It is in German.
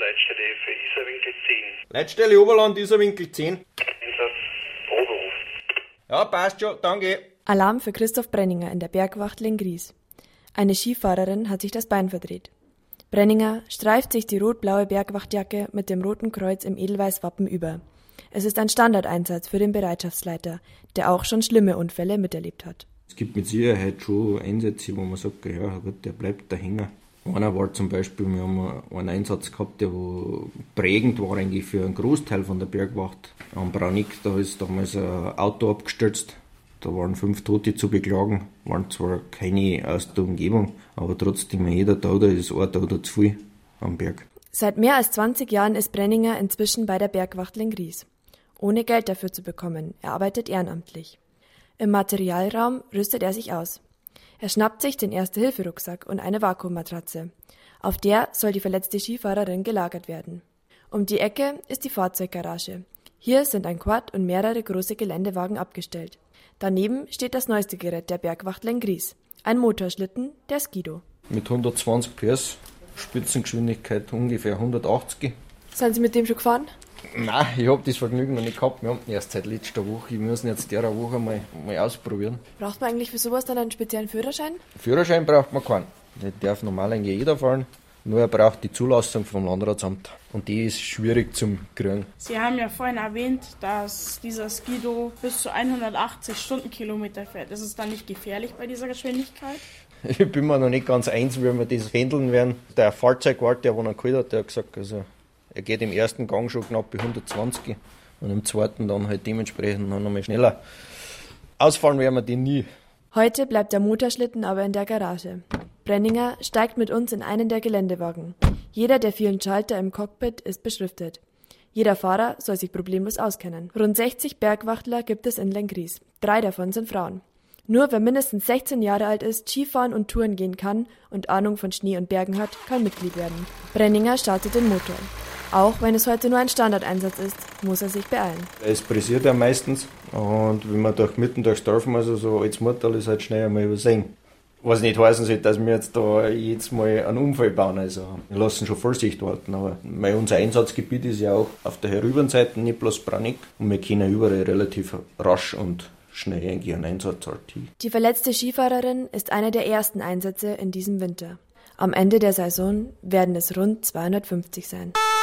Leitstelle für Isarwinkel 10. Leitstelle Oberland, Isarwinkel 10. Einsatz, Proberuf. Ja, passt schon, danke. Alarm für Christoph Brenninger in der Bergwacht Lenggries. Eine Skifahrerin hat sich das Bein verdreht. Brenninger streift sich die rot-blaue Bergwachtjacke mit dem roten Kreuz im Edelweiß-Wappen über. Es ist ein Standardeinsatz für den Bereitschaftsleiter, der auch schon schlimme Unfälle miterlebt hat. Es gibt mit Sicherheit schon Einsätze, wo man sagt, ja gut, der bleibt da hängen. Einer war zum Beispiel, wir haben einen Einsatz gehabt, der prägend war eigentlich für einen Großteil von der Bergwacht. Am Braunick, da ist damals ein Auto abgestürzt. Da waren 5 Tote zu beklagen, waren zwar keine aus der Umgebung, aber trotzdem jeder Toter ist ein Toter zu viel am Berg. Seit mehr als 20 Jahren ist Brenninger inzwischen bei der Bergwacht Lenggries. Ohne Geld dafür zu bekommen, er arbeitet ehrenamtlich. Im Materialraum rüstet er sich aus. Er schnappt sich den Erste-Hilfe-Rucksack und eine Vakuummatratze. Auf der soll die verletzte Skifahrerin gelagert werden. Um die Ecke ist die Fahrzeuggarage. Hier sind ein Quad und mehrere große Geländewagen abgestellt. Daneben steht das neueste Gerät der Bergwacht Lenggries, ein Motorschlitten, der Skido. Mit 120 PS, Spitzengeschwindigkeit ungefähr 180. Sind Sie mit dem schon gefahren? Nein, ich habe das Vergnügen noch nicht gehabt. Wir haben ihn erst seit letzter Woche. Wir müssen jetzt der Woche mal ausprobieren. Braucht man eigentlich für sowas dann einen speziellen Führerschein? Führerschein braucht man keinen. Der darf normal eigentlich jeder fahren. Nur er braucht die Zulassung vom Landratsamt. Und die ist schwierig zum kriegen. Sie haben ja vorhin erwähnt, dass dieser Skido bis zu 180 Stundenkilometer fährt. Ist es dann nicht gefährlich bei dieser Geschwindigkeit? Ich bin mir noch nicht ganz eins, wie wir das handeln werden. Der Fahrzeugwart, der ihn geholt hat, der hat gesagt, also er geht im ersten Gang schon knapp bei 120 und im zweiten dann halt dementsprechend noch einmal schneller. Ausfahren werden wir den nie. Heute bleibt der Motorschlitten aber in der Garage. Brenninger steigt mit uns in einen der Geländewagen. Jeder der vielen Schalter im Cockpit ist beschriftet. Jeder Fahrer soll sich problemlos auskennen. Rund 60 Bergwachtler gibt es in Lenggries. 3 davon sind Frauen. Nur wer mindestens 16 Jahre alt ist, Skifahren und Touren gehen kann und Ahnung von Schnee und Bergen hat, kann Mitglied werden. Brenninger startet den Motor. Auch wenn es heute nur ein Standardeinsatz ist, muss er sich beeilen. Es pressiert ja meistens und wenn man mitten durchs Dorf muss, also so als Mutter ist halt schnell einmal übersehen. Was nicht heißen soll, dass wir jetzt da jetzt mal einen Unfall bauen, also wir lassen schon Vorsicht walten, aber unser Einsatzgebiet ist ja auch auf der Herüberseite, nicht bloß Braunick, und wir können überall relativ rasch und schnell eigentlich einen Einsatz halten. Die verletzte Skifahrerin ist einer der ersten Einsätze in diesem Winter. Am Ende der Saison werden es rund 250 sein.